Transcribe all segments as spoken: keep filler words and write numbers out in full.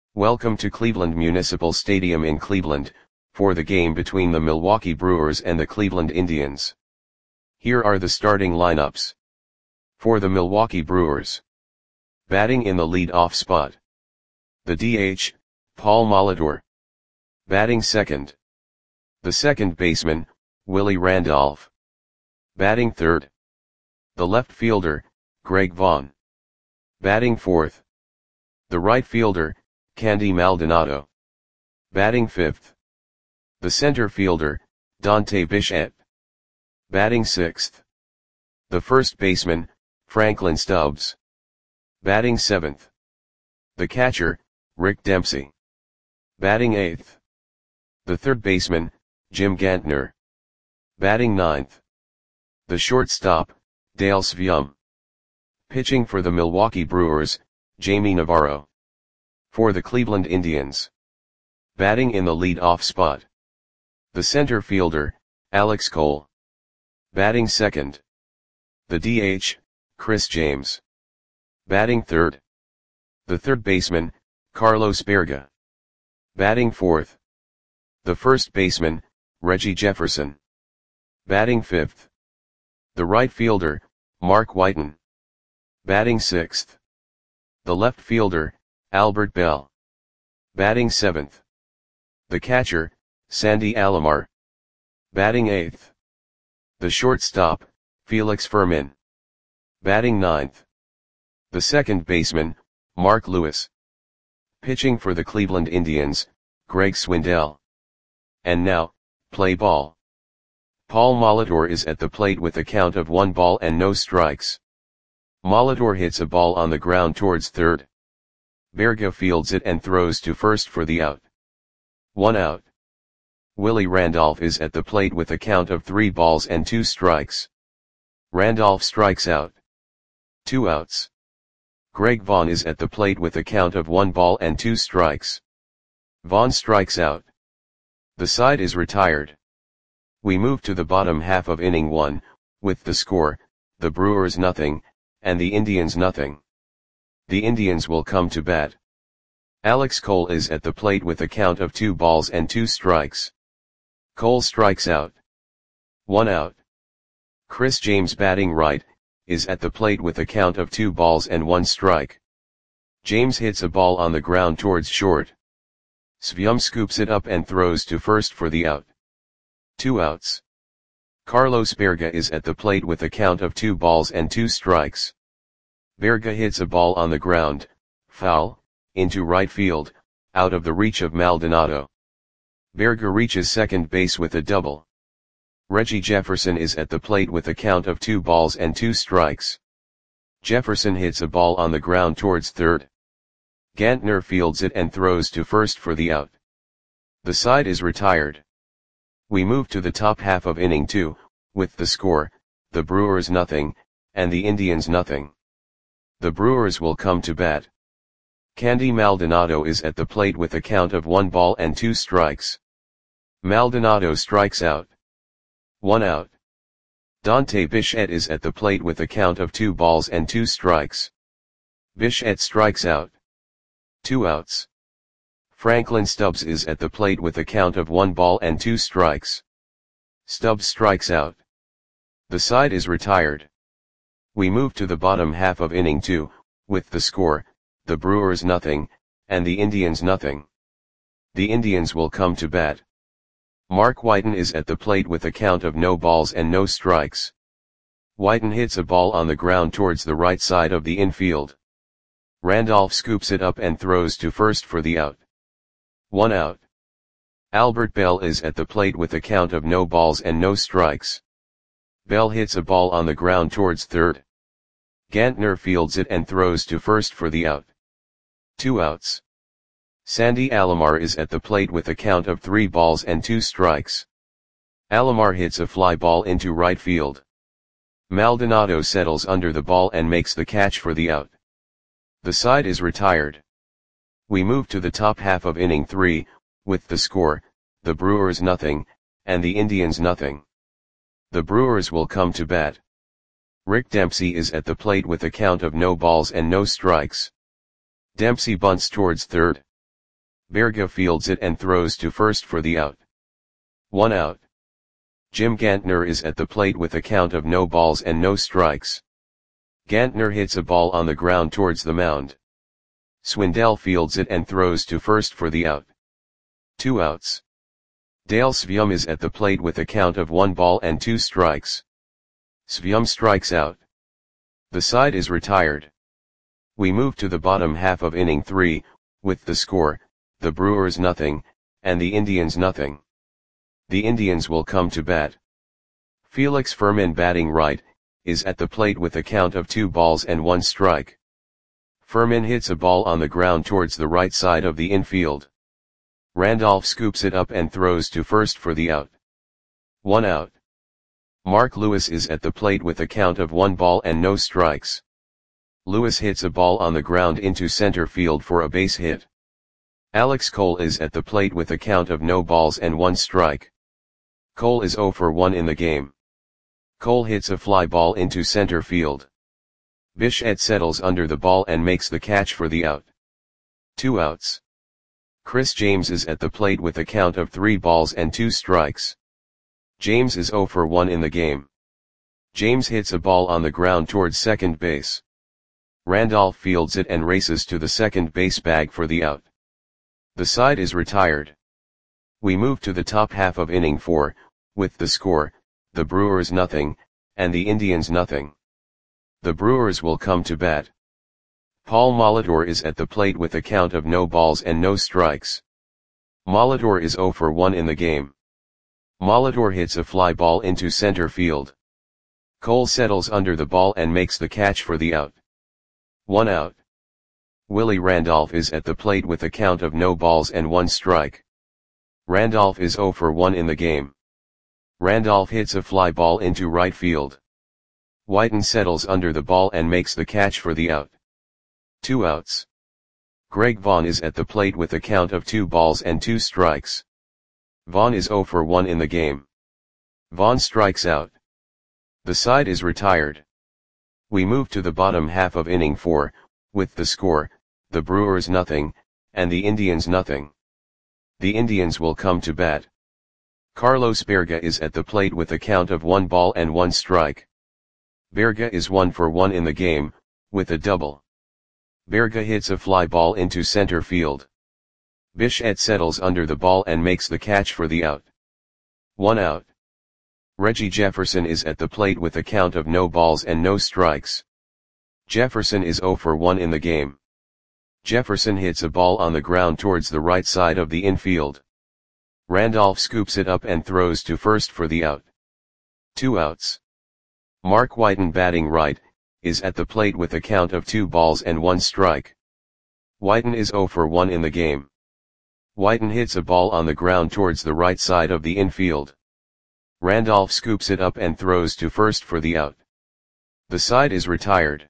Welcome to Cleveland Municipal Stadium in Cleveland, for the game between the Milwaukee Brewers and the Cleveland Indians. Here are the starting lineups. For the Milwaukee Brewers. Batting in the lead-off spot. The D H, Paul Molitor. Batting second. The second baseman, Willie Randolph. Batting third. The left fielder, Greg Vaughn. Batting fourth. The right fielder, Candy Maldonado. Batting fifth. The center fielder, Dante Bichette. Batting sixth. The first baseman, Franklin Stubbs. Batting seventh. The catcher, Rick Dempsey. Batting eighth. The third baseman, Jim Gantner. Batting ninth. The shortstop, Dale Sveum. Pitching for the Milwaukee Brewers, Jamie Navarro. For the Cleveland Indians. Batting in the lead-off spot. The center fielder, Alex Cole. Batting second. The D H, Chris James. Batting third. The third baseman, Carlos Berga. Batting fourth. The first baseman, Reggie Jefferson. Batting fifth. The right fielder, Mark Whiten. Batting sixth. The left fielder, Albert Bell. Batting seventh. The catcher, Sandy Alomar. Batting eighth. The shortstop, Felix Fermin. Batting ninth. The second baseman, Mark Lewis. Pitching for the Cleveland Indians, Greg Swindell. And now, play ball. Paul Molitor is at the plate with a count of one ball and no strikes. Molitor hits a ball on the ground towards third. Berga fields it and throws to first for the out. One out. Willie Randolph is at the plate with a count of three balls and two strikes. Randolph strikes out. Two outs. Greg Vaughn is at the plate with a count of one ball and two strikes. Vaughn strikes out. The side is retired. We move to the bottom half of inning one, with the score, the Brewers nothing, and the Indians nothing. The Indians will come to bat. Alex Cole is at the plate with a count of two balls and two strikes. Cole strikes out. One out. Chris James, batting right, is at the plate with a count of two balls and one strike. James hits a ball on the ground towards short. Sveum scoops it up and throws to first for the out. Two outs. Carlos Berga is at the plate with a count of two balls and two strikes. Berga hits a ball on the ground, foul, into right field, out of the reach of Maldonado. Berga reaches second base with a double. Reggie Jefferson is at the plate with a count of two balls and two strikes. Jefferson hits a ball on the ground towards third. Gantner fields it and throws to first for the out. The side is retired. We move to the top half of inning two, with the score, the Brewers nothing, and the Indians nothing. The Brewers will come to bat. Candy Maldonado is at the plate with a count of one ball and two strikes. Maldonado strikes out. One out. Dante Bichette is at the plate with a count of two balls and two strikes. Bichette strikes out. Two outs. Franklin Stubbs is at the plate with a count of one ball and two strikes. Stubbs strikes out. The side is retired. We move to the bottom half of inning two, with the score, the Brewers nothing, and the Indians nothing. The Indians will come to bat. Mark Whiten is at the plate with a count of no balls and no strikes. Whiten hits a ball on the ground towards the right side of the infield. Randolph scoops it up and throws to first for the out. One out. Albert Bell is at the plate with a count of no balls and no strikes. Bell hits a ball on the ground towards third. Gantner fields it and throws to first for the out. Two outs. Sandy Alomar is at the plate with a count of three balls and two strikes. Alomar hits a fly ball into right field. Maldonado settles under the ball and makes the catch for the out. The side is retired. We move to the top half of inning three, with the score, the Brewers nothing, and the Indians nothing. The Brewers will come to bat. Rick Dempsey is at the plate with a count of no balls and no strikes. Dempsey bunts towards third. Berga fields it and throws to first for the out. One out. Jim Gantner is at the plate with a count of no balls and no strikes. Gantner hits a ball on the ground towards the mound. Swindell fields it and throws to first for the out. Two outs. Dale Svium is at the plate with a count of one ball and two strikes. Svium strikes out. The side is retired. We move to the bottom half of inning three, with the score, the Brewers nothing, and the Indians nothing. The Indians will come to bat. Felix Fermin, batting right, is at the plate with a count of two balls and one strike. Fermin hits a ball on the ground towards the right side of the infield. Randolph scoops it up and throws to first for the out. One out. Mark Lewis is at the plate with a count of one ball and no strikes. Lewis hits a ball on the ground into center field for a base hit. Alex Cole is at the plate with a count of no balls and one strike. Cole is oh for one in the game. Cole hits a fly ball into center field. Bichette settles under the ball and makes the catch for the out. Two outs. Chris James is at the plate with a count of three balls and two strikes. James is oh for one in the game. James hits a ball on the ground towards second base. Randolph fields it and races to the second base bag for the out. The side is retired. We move to the top half of inning four, with the score, the Brewers nothing, and the Indians nothing. The Brewers will come to bat. Paul Molitor is at the plate with a count of no balls and no strikes. Molitor is oh for one in the game. Molitor hits a fly ball into center field. Cole settles under the ball and makes the catch for the out. One out. Willie Randolph is at the plate with a count of no balls and one strike. Randolph is oh for one in the game. Randolph hits a fly ball into right field. Whiten settles under the ball and makes the catch for the out. Two outs. Greg Vaughn is at the plate with a count of two balls and two strikes. Vaughn is oh for one in the game. Vaughn strikes out. The side is retired. We move to the bottom half of inning four, with the score, the Brewers nothing, and the Indians nothing. The Indians will come to bat. Carlos Berga is at the plate with a count of one ball and one strike. Berga is one for one in the game, with a double. Berga hits a fly ball into center field. Bichette settles under the ball and makes the catch for the out. One out. Reggie Jefferson is at the plate with a count of no balls and no strikes. Jefferson is oh for one in the game. Jefferson hits a ball on the ground towards the right side of the infield. Randolph scoops it up and throws to first for the out. Two outs. Mark Whiten, batting right, is at the plate with a count of two balls and one strike. Whiten is oh for one in the game. Whiten hits a ball on the ground towards the right side of the infield. Randolph scoops it up and throws to first for the out. The side is retired.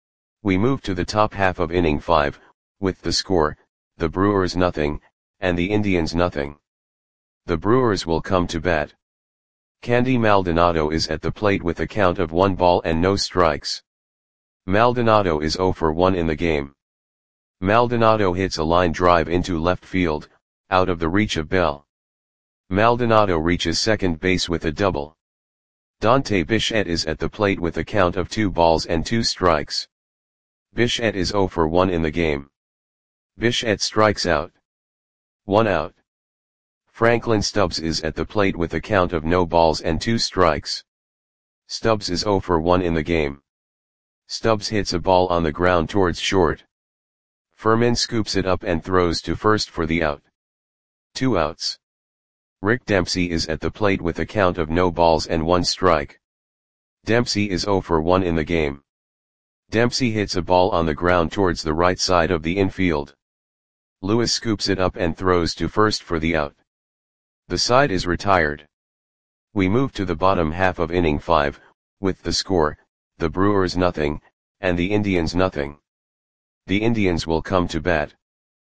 We move to the top half of inning five, with the score, the Brewers nothing, and the Indians nothing. The Brewers will come to bat. Candy Maldonado is at the plate with a count of one ball and no strikes. Maldonado is oh for one in the game. Maldonado hits a line drive into left field, out of the reach of Bell. Maldonado reaches second base with a double. Dante Bichette is at the plate with a count of two balls and two strikes. Bichette is oh for one in the game. Bichette strikes out. One out. Franklin Stubbs is at the plate with a count of no balls and two strikes. Stubbs is oh for one in the game. Stubbs hits a ball on the ground towards short. Fermin scoops it up and throws to first for the out. Two outs. Rick Dempsey is at the plate with a count of no balls and one strike. Dempsey is oh for one in the game. Dempsey hits a ball on the ground towards the right side of the infield. Lewis scoops it up and throws to first for the out. The side is retired. We move to the bottom half of inning five, with the score, the Brewers nothing, and the Indians nothing. The Indians will come to bat.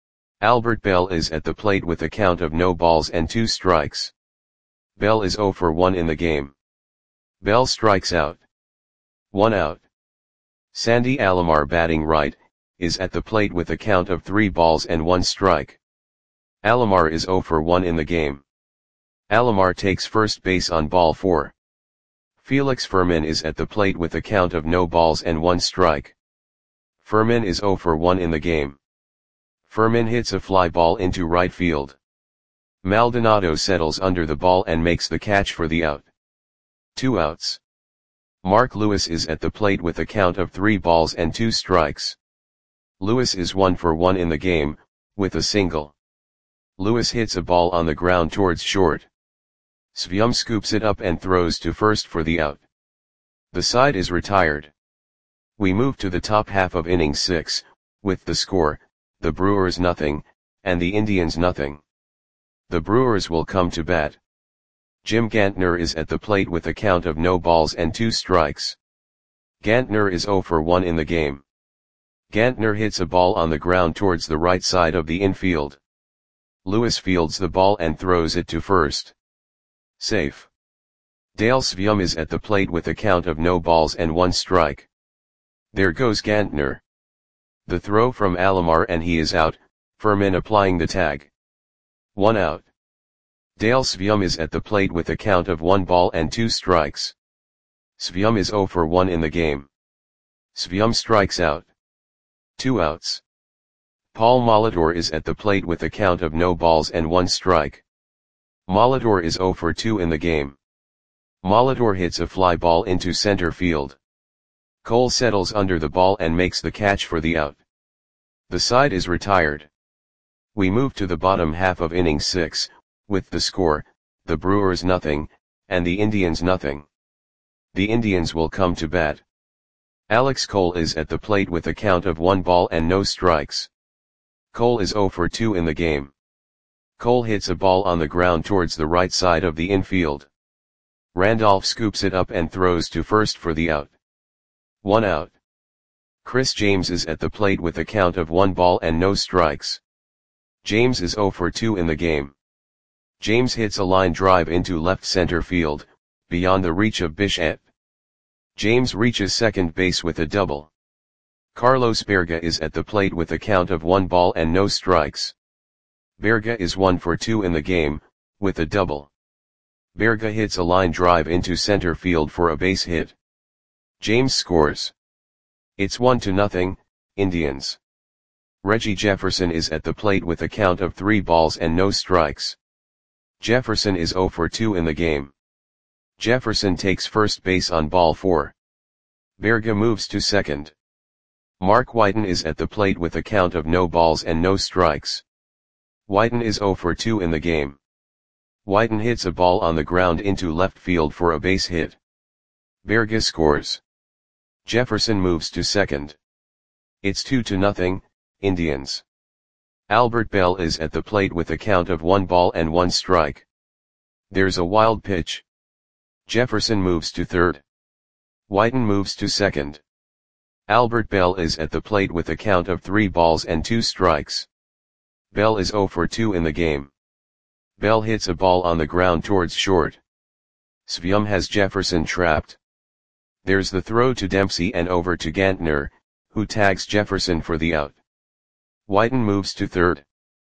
Albert Bell is at the plate with a count of no balls and two strikes. Bell is oh for one in the game. Bell strikes out. One out. Sandy Alomar, batting right, is at the plate with a count of three balls and one strike. Alomar is zero for one in the game. Alomar takes first base on ball four. Felix Fermin is at the plate with a count of no balls and one strike. Fermin is zero for one in the game. Fermin hits a fly ball into right field. Maldonado settles under the ball and makes the catch for the out. Two outs. Mark Lewis is at the plate with a count of three balls and two strikes. Lewis is one for one in the game, with a single. Lewis hits a ball on the ground towards short. Svyum scoops it up and throws to first for the out. The side is retired. We move to the top half of inning six, with the score, the Brewers nothing, and the Indians nothing. The Brewers will come to bat. Jim Gantner is at the plate with a count of no balls and two strikes. Gantner is zero for one in the game. Gantner hits a ball on the ground towards the right side of the infield. Lewis fields the ball and throws it to first. Safe. Dale Svyum is at the plate with a count of no balls and one strike. There goes Gantner. The throw from Alomar and he is out, Fermin applying the tag. One out. Dale Svyum is at the plate with a count of one ball and two strikes. Svyum is zero for one in the game. Svyum strikes out. Two outs. Paul Molitor is at the plate with a count of no balls and one strike. Molitor is zero for two in the game. Molitor hits a fly ball into center field. Cole settles under the ball and makes the catch for the out. The side is retired. We move to the bottom half of inning six, with the score, the Brewers nothing, and the Indians nothing. The Indians will come to bat. Alex Cole is at the plate with a count of one ball and no strikes. Cole is zero for two in the game. Cole hits a ball on the ground towards the right side of the infield. Randolph scoops it up and throws to first for the out. One out. Chris James is at the plate with a count of one ball and no strikes. James is zero for two in the game. James hits a line drive into left center field, beyond the reach of Bichette. James reaches second base with a double. Carlos Berga is at the plate with a count of one ball and no strikes. Berga is one for two in the game, with a double. Berga hits a line drive into center field for a base hit. James scores. It's one to nothing, Indians. Reggie Jefferson is at the plate with a count of three balls and no strikes. Jefferson is zero for two in the game. Jefferson takes first base on ball four. Berga moves to second. Mark Whiten is at the plate with a count of no balls and no strikes. Whiten is zero for two in the game. Whiten hits a ball on the ground into left field for a base hit. Berga scores. Jefferson moves to second. It's two to nothing, Indians. Albert Bell is at the plate with a count of one ball and one strike. There's a wild pitch. Jefferson moves to third. Whiten moves to second. Albert Bell is at the plate with a count of three balls and two strikes. Bell is zero for two in the game. Bell hits a ball on the ground towards short. Svyum has Jefferson trapped. There's the throw to Dempsey and over to Gantner, who tags Jefferson for the out. Whiten moves to third.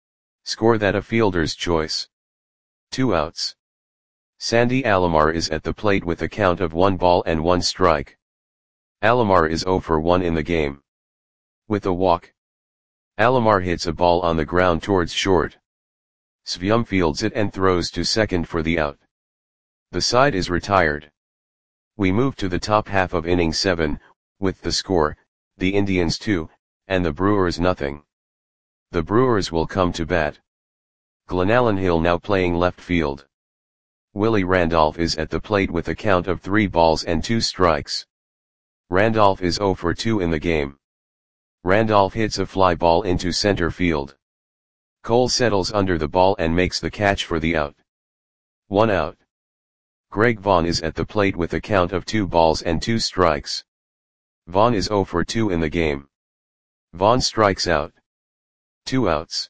Score that a fielder's choice. Two outs. Sandy Alomar is at the plate with a count of one ball and one strike. Alomar is zero for one in the game. With a walk. Alomar hits a ball on the ground towards short. Svyum fields it and throws to second for the out. The side is retired. We move to the top half of inning seven, with the score, the Indians two, and the Brewers nothing. The Brewers will come to bat. Glenallen Hill now playing left field. Willie Randolph is at the plate with a count of three balls and two strikes. Randolph is zero for two in the game. Randolph hits a fly ball into center field. Cole settles under the ball and makes the catch for the out. One out. Greg Vaughn is at the plate with a count of two balls and two strikes. Vaughn is zero for two in the game. Vaughn strikes out. Two outs.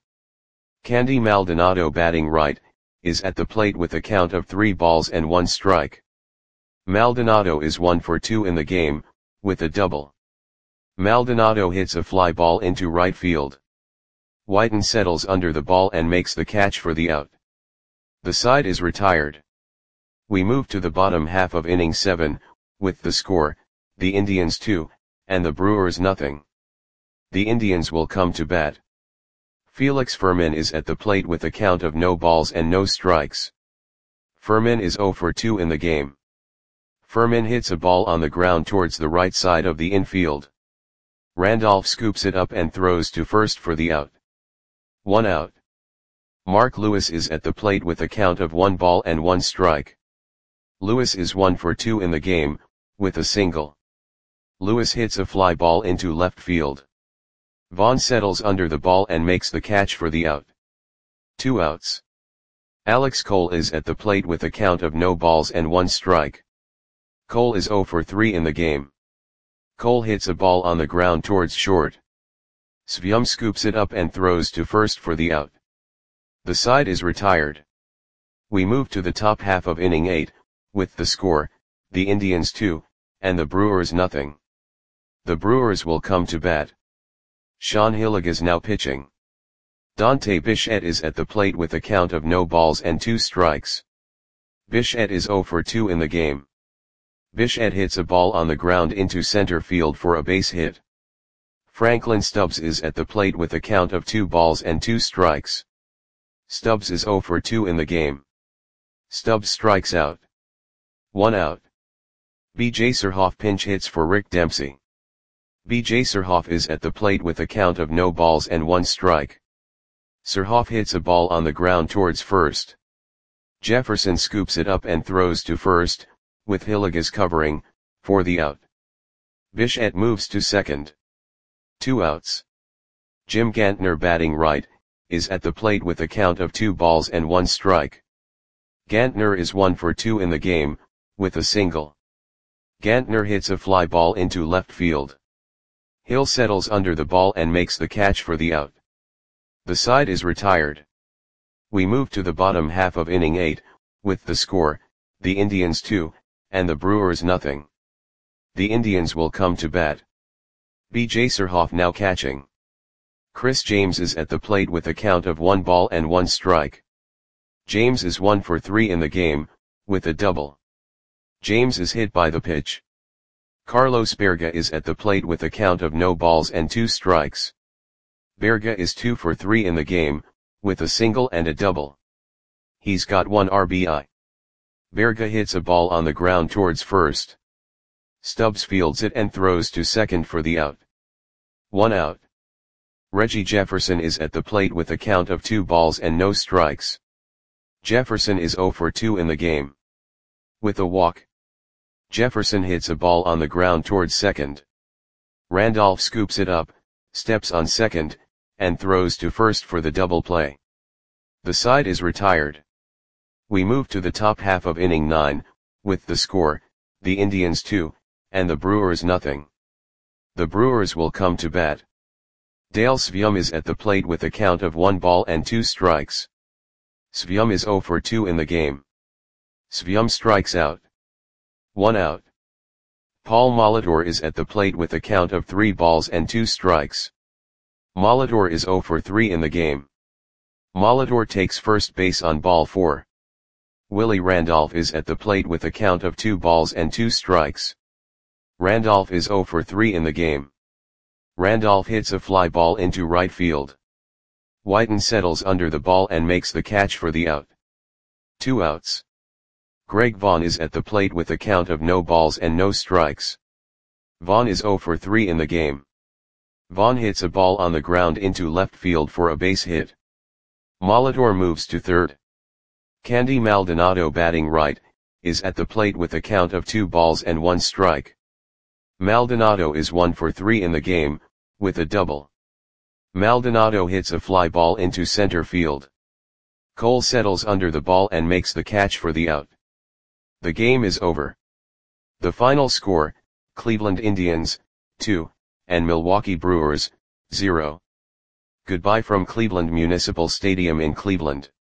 Candy Maldonado batting right, is at the plate with a count of three balls and one strike. Maldonado is one for two in the game, with a double. Maldonado hits a fly ball into right field. Whiten settles under the ball and makes the catch for the out. The side is retired. We move to the bottom half of inning seven, with the score, the Indians two, and the Brewers nothing. The Indians will come to bat. Felix Fermin is at the plate with a count of no balls and no strikes. Fermin is oh for two in the game. Fermin hits a ball on the ground towards the right side of the infield. Randolph scoops it up and throws to first for the out. One out. Mark Lewis is at the plate with a count of one ball and one strike. Lewis is one for two in the game, with a single. Lewis hits a fly ball into left field. Vaughn settles under the ball and makes the catch for the out. Two outs. Alex Cole is at the plate with a count of no balls and one strike. Cole is oh for three in the game. Cole hits a ball on the ground towards short. Svyum scoops it up and throws to first for the out. The side is retired. We move to the top half of inning eight, with the score, the Indians two, and the Brewers nothing. The Brewers will come to bat. Sean Hillig is now pitching. Dante Bichette is at the plate with a count of no balls and two strikes. Bichette is oh for two in the game. Bichette hits a ball on the ground into center field for a base hit. Franklin Stubbs is at the plate with a count of two balls and two strikes. Stubbs is oh for two in the game. Stubbs strikes out. One out. B J Surhoff pinch hits for Rick Dempsey. B J Surhoff is at the plate with a count of no balls and one strike. Surhoff hits a ball on the ground towards first. Jefferson scoops it up and throws to first, with Hilligas covering, for the out. Bichette moves to second. Two outs. Jim Gantner batting right, is at the plate with a count of two balls and one strike. Gantner is one for two in the game, with a single. Gantner hits a fly ball into left field. Hill settles under the ball and makes the catch for the out. The side is retired. We move to the bottom half of inning eight, with the score, the Indians two, and the Brewers nothing. The Indians will come to bat. B J Surhoff now catching. Chris James is at the plate with a count of one ball and one strike. James is one for three in the game, with a double. James is hit by the pitch. Carlos Berga is at the plate with a count of no balls and two strikes. Berga is two for three in the game, with a single and a double. He's got one R B I. Berga hits a ball on the ground towards first. Stubbs fields it and throws to second for the out. One out. Reggie Jefferson is at the plate with a count of two balls and no strikes. Jefferson is oh for two in the game. With a walk. Jefferson hits a ball on the ground towards second. Randolph scoops it up, steps on second, and throws to first for the double play. The side is retired. We move to the top half of inning nine, with the score, the Indians two, and the Brewers nothing. The Brewers will come to bat. Dale Svyum is at the plate with a count of one ball and two strikes. Svyum is oh for two in the game. Svyum strikes out. One out. Paul Molitor is at the plate with a count of three balls and two strikes. Molitor is oh for three in the game. Molitor takes first base on ball four. Willie Randolph is at the plate with a count of two balls and two strikes. Randolph is oh for three in the game. Randolph hits a fly ball into right field. Whiten settles under the ball and makes the catch for the out. Two outs. Greg Vaughn is at the plate with a count of no balls and no strikes. Vaughn is oh for three in the game. Vaughn hits a ball on the ground into left field for a base hit. Molitor moves to third. Candy Maldonado batting right, is at the plate with a count of two balls and one strike. Maldonado is one for three in the game, with a double. Maldonado hits a fly ball into center field. Cole settles under the ball and makes the catch for the out. The game is over. The final score, Cleveland Indians, two, and Milwaukee Brewers, zero. Goodbye from Cleveland Municipal Stadium in Cleveland.